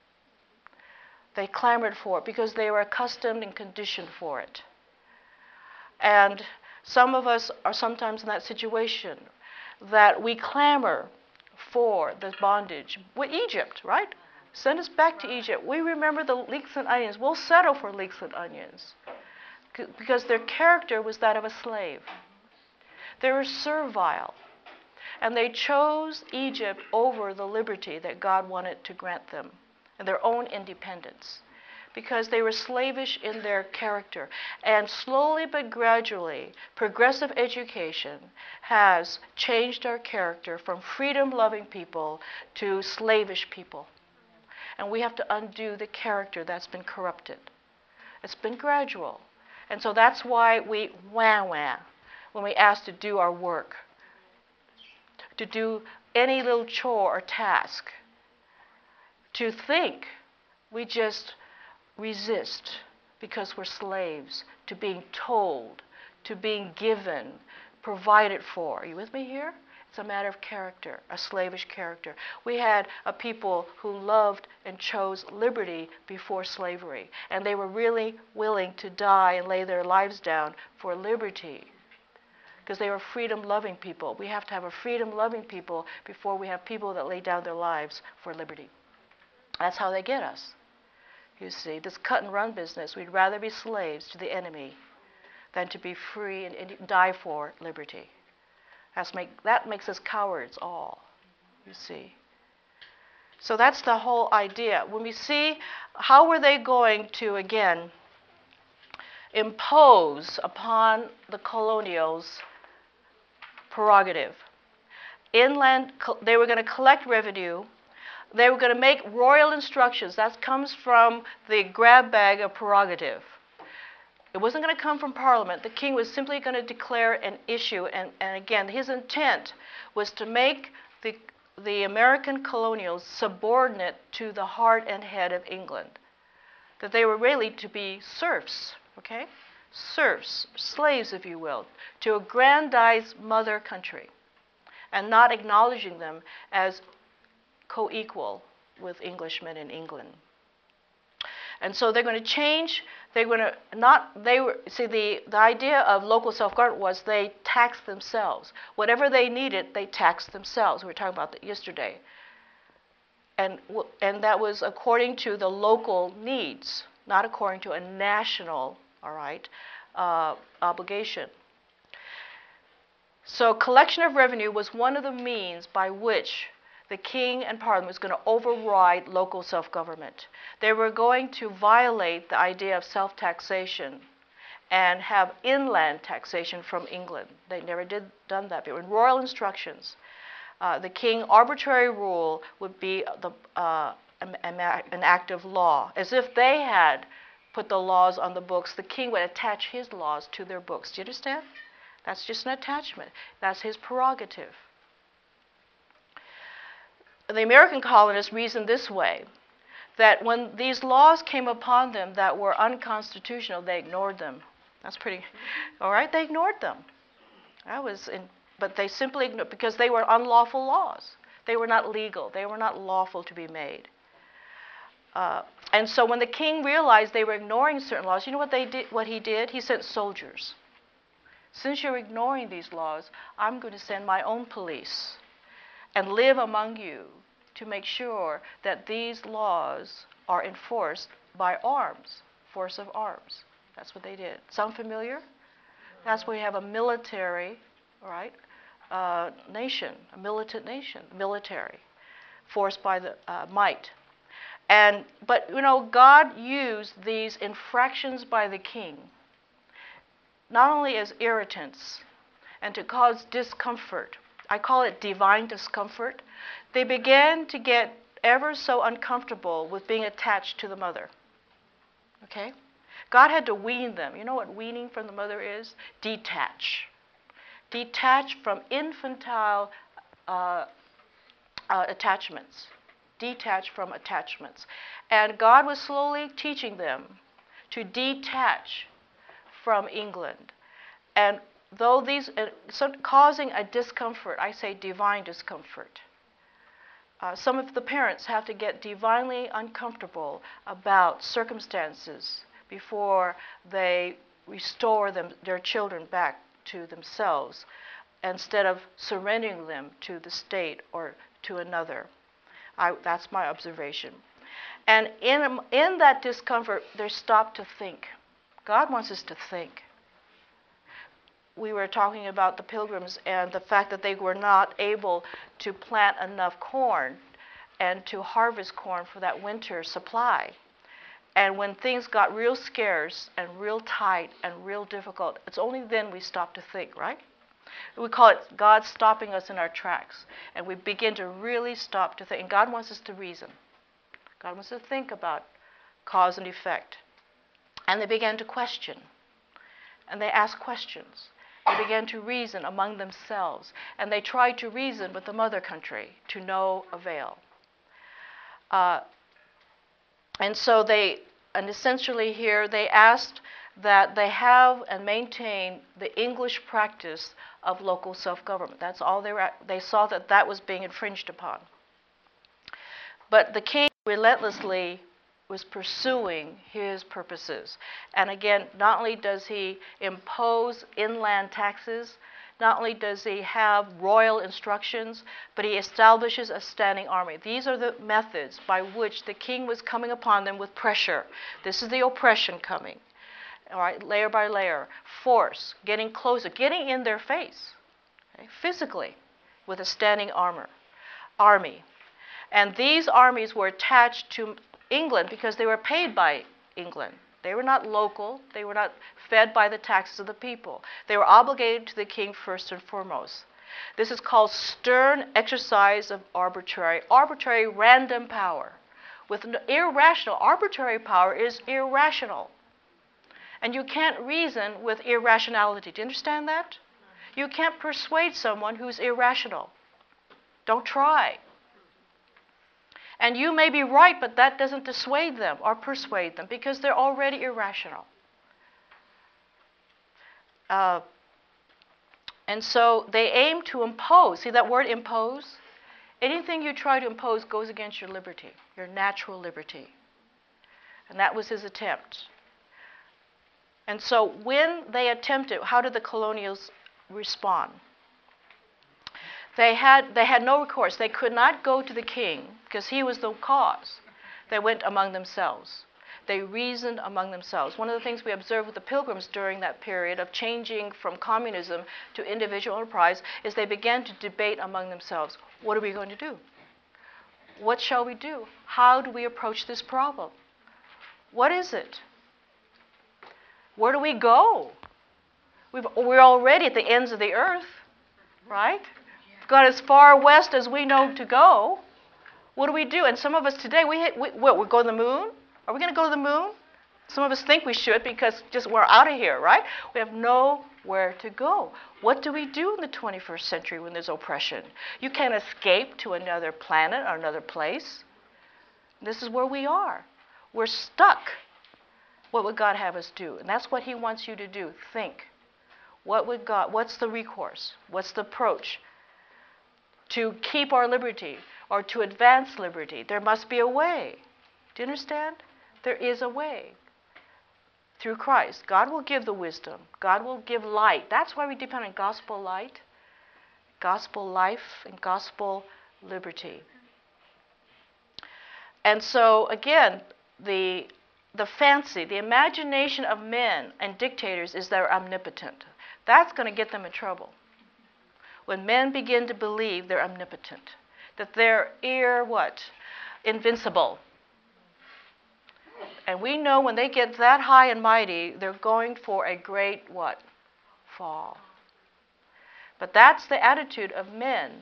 They clamored for it because they were accustomed and conditioned for it. And Some of us are sometimes in that situation that we clamor for the bondage. With Egypt, right? Send us back to Egypt. We remember the leeks and onions. We'll settle for leeks and onions because their character was that of a slave. They were servile. And they chose Egypt over the liberty that God wanted to grant them and their own independence because they were slavish in their character. And slowly but gradually, progressive education has changed our character from freedom-loving people to slavish people. And we have to undo the character that's been corrupted. It's been gradual. And so that's why we wah-wah when we ask to do our work, to do any little chore or task. To think, we just resist because we're slaves to being told, to being given, provided for. Are you with me here? It's a matter of character, a slavish character. We had a people who loved and chose liberty before slavery, and they were really willing to die and lay their lives down for liberty because they were freedom-loving people. We have to have a freedom-loving people before we have people that lay down their lives for liberty. That's how they get us. You see, this cut-and-run business, we'd rather be slaves to the enemy than to be free and die for liberty. That makes us cowards all, you see. So that's the whole idea. When we see how were they going to, again, impose upon the colonials prerogative. Inland, they were going to collect revenue. They were going to make royal instructions. That comes from the grab bag of prerogative. It wasn't going to come from Parliament. The king was simply going to declare an issue. And again, his intent was to make the American colonials subordinate to the heart and head of England. That they were really to be serfs, okay? Serfs, slaves, if you will, to aggrandize mother country and not acknowledging them as co-equal with Englishmen in England. And so they're going to change, the idea of local self-government was they taxed themselves. Whatever they needed, they taxed themselves. We were talking about that yesterday. And that was according to the local needs, not according to a national, obligation. So collection of revenue was one of the means by which the king and parliament was going to override local self-government. They were going to violate the idea of self-taxation and have inland taxation from England. They never done that. But in royal instructions, the king arbitrary rule would be an act of law. As if they had put the laws on the books, the king would attach his laws to their books. Do you understand? That's just an attachment. That's his prerogative. The American colonists reasoned this way, that when these laws came upon them that were unconstitutional, they ignored them. That's pretty, all right? They ignored them. But they simply ignored, because they were unlawful laws. They were not legal. They were not lawful to be made. And so when the king realized they were ignoring certain laws, you know what he did? He sent soldiers. Since you're ignoring these laws, I'm going to send my own police and live among you to make sure that these laws are enforced by arms, force of arms. That's what they did. Sound familiar? That's why we have a military, nation, a militant nation, military, forced by the might. But God used these infractions by the king not only as irritants and to cause discomfort. I call it divine discomfort. They began to get ever so uncomfortable with being attached to the mother. Okay? God had to wean them. You know what weaning from the mother is? Detach. Detach from infantile attachments. Detach from attachments. And God was slowly teaching them to detach from England. And though these causing a discomfort, I say divine discomfort. Some of the parents have to get divinely uncomfortable about circumstances before they restore their children back to themselves instead of surrendering them to the state or to another. That's my observation. And in that discomfort, they stop to think. God wants us to think. We were talking about the Pilgrims and the fact that they were not able to plant enough corn and to harvest corn for that winter supply. And when things got real scarce and real tight and real difficult, it's only then we stop to think, right? We call it God stopping us in our tracks. And we begin to really stop to think. And God wants us to reason. God wants us to think about cause and effect. And they began to question. And they asked questions. They began to reason among themselves. And they tried to reason with the mother country to no avail. And so essentially here, they asked that they have and maintain the English practice of local self-government. That's all they saw that was being infringed upon. But the king relentlessly was pursuing his purposes. And again, not only does he impose inland taxes, not only does he have royal instructions, but he establishes a standing army. These are the methods by which the king was coming upon them with pressure. This is the oppression coming. All right, layer by layer, force, getting closer, getting in their face, okay, physically, with a standing army. And these armies were attached to England because they were paid by England. They were not local. They were not fed by the taxes of the people. They were obligated to the king first and foremost. This is called stern exercise of arbitrary random power. With irrational, arbitrary power is irrational. And you can't reason with irrationality. Do you understand that? You can't persuade someone who's irrational. Don't try. And you may be right, but that doesn't dissuade them or persuade them because they're already irrational. And so they aim to impose. See that word impose? Anything you try to impose goes against your liberty, your natural liberty. And that was his attempt. And so when they attempted, how did the colonials respond? They had no recourse. They could not go to the king because he was the cause. They went among themselves. They reasoned among themselves. One of the things we observed with the Pilgrims during that period of changing from communism to individual enterprise is they began to debate among themselves. What are we going to do? What shall we do? How do we approach this problem? What is it? Where do we go? We're already at the ends of the earth, right? Got as far west as we know to go. What do we do? And some of us today, we're going to the moon? Are we going to go to the moon? Some of us think we should because we're out of here, right? We have nowhere to go. What do we do in the 21st century when there's oppression? You can't escape to another planet or another place. This is where we are. We're stuck. What would God have us do? And that's what he wants you to do. Think. What's the recourse? What's the approach? To keep our liberty or to advance liberty, there must be a way. Do you understand? There is a way. Through Christ. God will give the wisdom. God will give light. That's why we depend on gospel light, gospel life, and gospel liberty. And so, again, the fancy, the imagination of men and dictators is they're omnipotent. That's going to get them in trouble. When men begin to believe they're omnipotent, that they're invincible. And we know when they get that high and mighty, they're going for a great fall. But that's the attitude of men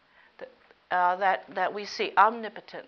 that we see, omnipotent.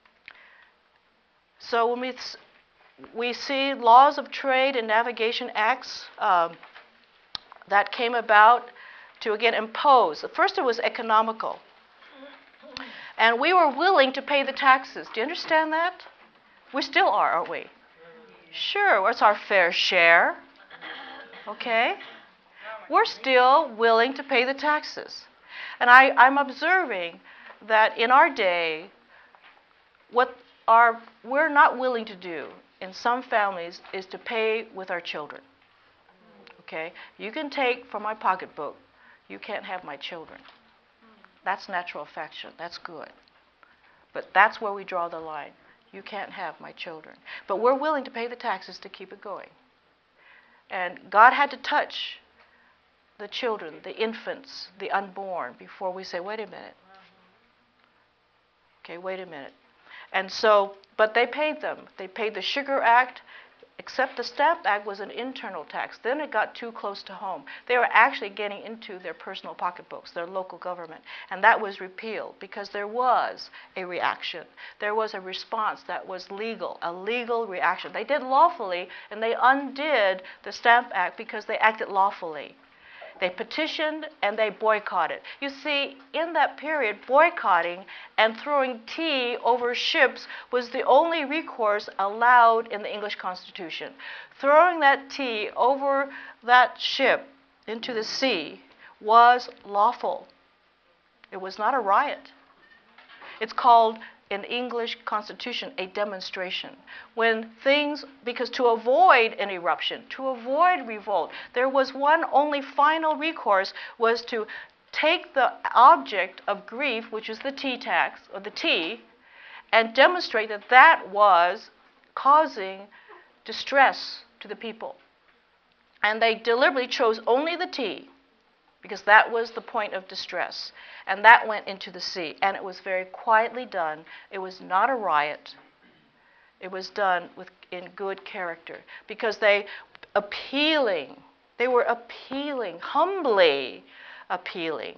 So when we see laws of trade and navigation acts that came about to, again, impose. First it was economical. And we were willing to pay the taxes. Do you understand that? We still are, aren't we? Sure, it's our fair share. Okay? We're still willing to pay the taxes. And I'm observing that in our day, what we're not willing to do in some families is to pay with our children. Okay? You can take from my pocketbook. You can't have my children. That's natural affection. That's good. But that's where we draw the line. You can't have my children. But we're willing to pay the taxes to keep it going. And God had to touch the children, the infants, the unborn, before we say, wait a minute. Okay, wait a minute. And so, but they paid them. They paid the Sugar Act, except the Stamp Act was an internal tax. Then it got too close to home. They were actually getting into their personal pocketbooks, their local government. And that was repealed because there was a reaction. There was a response that was legal, a legal reaction. They did lawfully, and they undid the Stamp Act because they acted lawfully. They petitioned and they boycotted. You see, in that period, boycotting and throwing tea over ships was the only recourse allowed in the English Constitution. Throwing that tea over that ship into the sea was lawful. It was not a riot. It's called, in English Constitution, a demonstration. When things, because to avoid an eruption, to avoid revolt, there was one only final recourse, was to take the object of grief, which is the tea tax, or the tea, and demonstrate that that was causing distress to the people. And they deliberately chose only the tea, because that was the point of distress. And that went into the sea. And it was very quietly done. It was not a riot. It was done in good character. Because they were appealing, humbly appealing.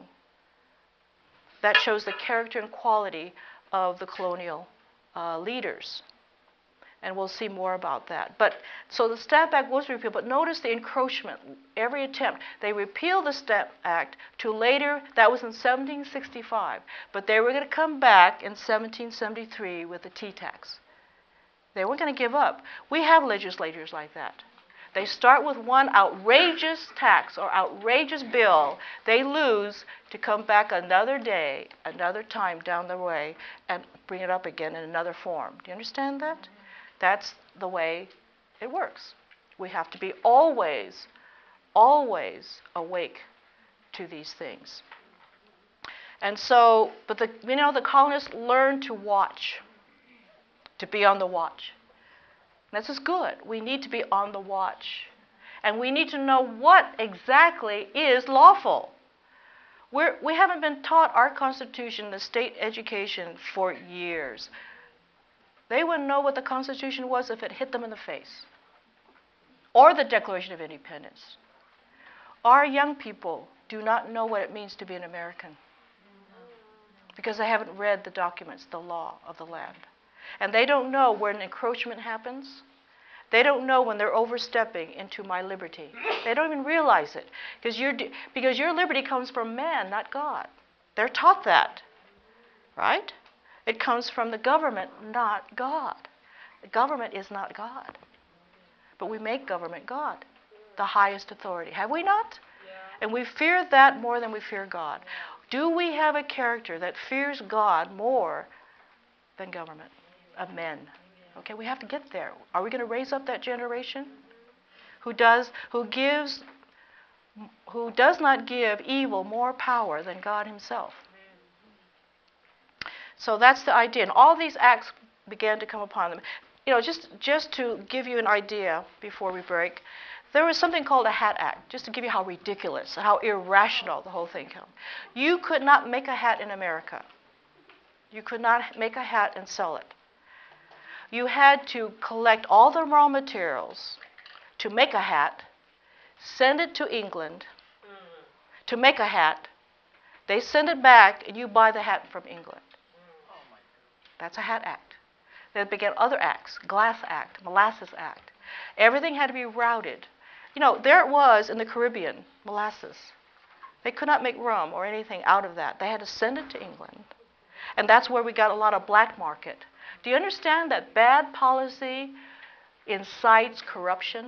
That shows the character and quality of the colonial leaders. And we'll see more about that. But so the Stamp Act was repealed, but notice the encroachment, every attempt. They repealed the Stamp Act to later, that was in 1765, but they were going to come back in 1773 with the tea tax. They weren't going to give up. We have legislators like that. They start with one outrageous tax or outrageous bill. They lose to come back another day, another time down the way, and bring it up again in another form. Do you understand that? That's the way it works. We have to be always, always awake to these things. And so, but the colonists learned to watch, to be on the watch. This is good. We need to be on the watch. And we need to know what exactly is lawful. We haven't been taught our Constitution, the state education, for years. They wouldn't know what the Constitution was if it hit them in the face. Or the Declaration of Independence. Our young people do not know what it means to be an American. Because they haven't read the documents, the law of the land. And they don't know when encroachment happens. They don't know when they're overstepping into my liberty. They don't even realize it. Because your liberty comes from man, not God. They're taught that. Right? It comes from the government, not God. The government is not God. But we make government God, the highest authority. Have we not? Yeah. And we fear that more than we fear God. Do we have a character that fears God more than government, of men? Okay, we have to get there. Are we going to raise up that generation who does not give evil more power than God himself? So that's the idea. And all these acts began to come upon them. Just to give you an idea before we break, there was something called a Hat Act, just to give you how ridiculous, how irrational the whole thing came. You could not make a hat in America. You could not make a hat and sell it. You had to collect all the raw materials to make a hat, send it to England to make a hat. They send it back, and you buy the hat from England. That's a Hat Act. Then began other acts, Glass Act, Molasses Act. Everything had to be routed. There it was in the Caribbean, molasses. They could not make rum or anything out of that. They had to send it to England. And that's where we got a lot of black market. Do you understand that bad policy incites corruption?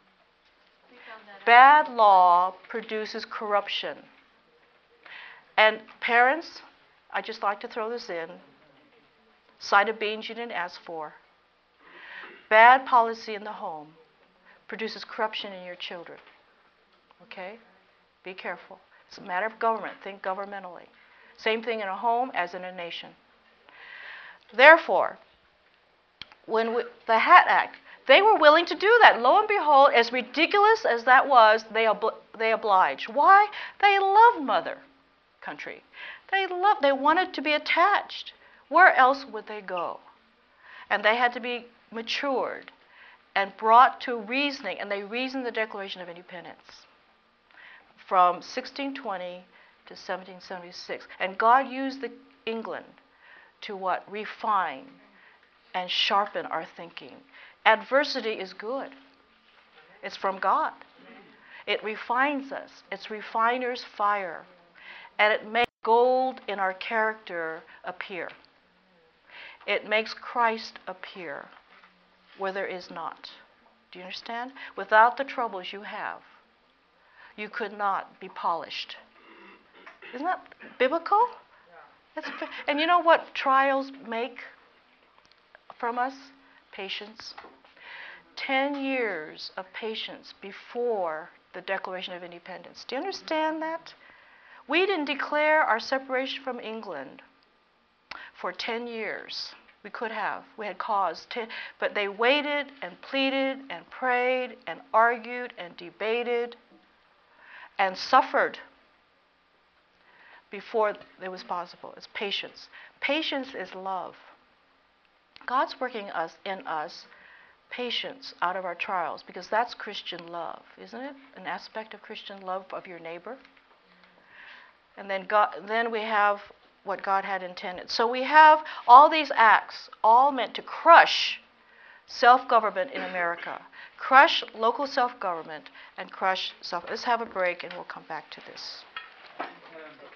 Bad law produces corruption. And parents, I just like to throw this in. Side of beans you didn't ask for. Bad policy in the home produces corruption in your children. Okay? Be careful. It's a matter of government. Think governmentally. Same thing in a home as in a nation. Therefore, the HAT Act, they were willing to do that. Lo and behold, as ridiculous as that was, they obliged. Why? They loved mother country. They wanted to be attached. Where else would they go? And they had to be matured and brought to reasoning, and they reasoned the Declaration of Independence from 1620 to 1776. And God used England to what? Refine and sharpen our thinking. Adversity is good. It's from God. It refines us. It's refiner's fire. And it makes gold in our character appear. It makes Christ appear where there is not. Do you understand? Without the troubles you have, you could not be polished. Isn't that biblical? And you know what trials make from us? Patience. 10 years of patience before the Declaration of Independence. Do you understand that? We didn't declare our separation from England for 10 years. We could have. We had cause. But they waited and pleaded and prayed and argued and debated and suffered before it was possible. It's patience. Patience is love. God's working in us patience out of our trials, because that's Christian love, isn't it? An aspect of Christian love of your neighbor. And then we have what God had intended. So we have all these acts, all meant to crush self-government in America, crush local self-government, and crush self. Let's have a break, and we'll come back to this.